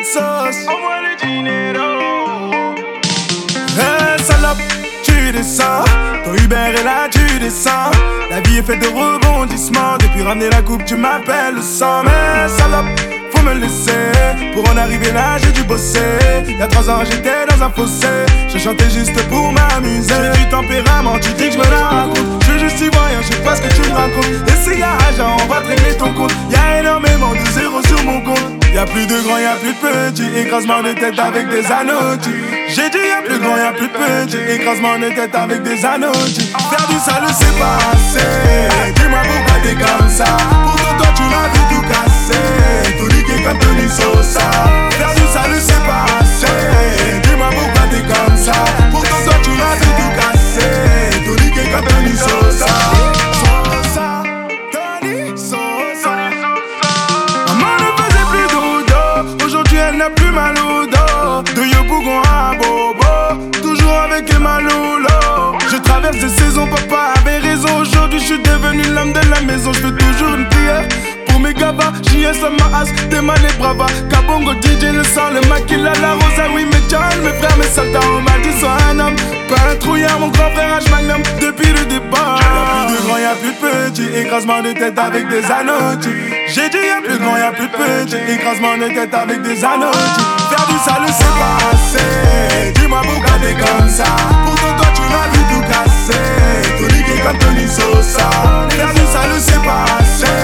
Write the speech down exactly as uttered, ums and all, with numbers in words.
sauce. Envoie le dinero. Hey salope, tu descends. Ton Uber est là, tu descends. La vie est faite de rebondissements. Depuis ramener la coupe, tu m'appelles le sang. Mais salope, faut me laisser. Pour en arriver là, j'ai dû bosser. Y'a trois ans, j'étais dans un fossé. Je chantais juste pour m'amuser. J'ai du tempérament, tu dis que je me la raconte. Je suis juste ivoirien, je sais pas ce que tu me racontes. Et c'est y'a argent, on va te régler ton compte. Y'a énormément de zéros sur mon compte. Y'a plus de grands, y'a plus de petits. Écrasement de tête avec des anneaux. J'ai dit y'a plus de grands, y'a plus de petits. Écrasement de tête avec des anneaux. Faire du sale, c'est pas assez. Dis-moi pourquoi t'es comme ça. Pourtant toi tu m'as vu tout casser. Tout niqué comme Tony Sosa. Faire du sale, c'est pas assez. Dis-moi pourquoi t'es comme ça. Pourtant toi tu m'as vu tout casser. Tout niqué comme Tony Sosa. Sosa, Tony Sosa. Maman ne faisait plus de dos. Aujourd'hui elle n'a plus mal au dos. De Yopougon à Bobo. Toujours avec Emma Lolo. Je traverse des saisons, papa avait raison. Aujourd'hui je suis devenu l'homme de la maison. Je fais toujours une prière pour mes gavas. J S à ma as, des manes brava. Kabongo D J, le sang, le maquilla, la rosa. Oui mes John, mes frères, mes soldats. On m'a dit sois un homme, pas un trouillard. Mon grand frère H Magnum, depuis le départ. Y'a plus de grand, y'a plus de petit. Écrasement de tête avec des anneaux. J'ai dit y'a plus de grand, y'a plus de petit. Écrasement de tête avec des anneaux. Faire du sale c'est pas assez. Dis-moi pourquoi t'es comme ça. Pourtant toi tu m'as vu tout casser. Tout niqué comme Tony Sosa. Faire du sale c'est pas assez.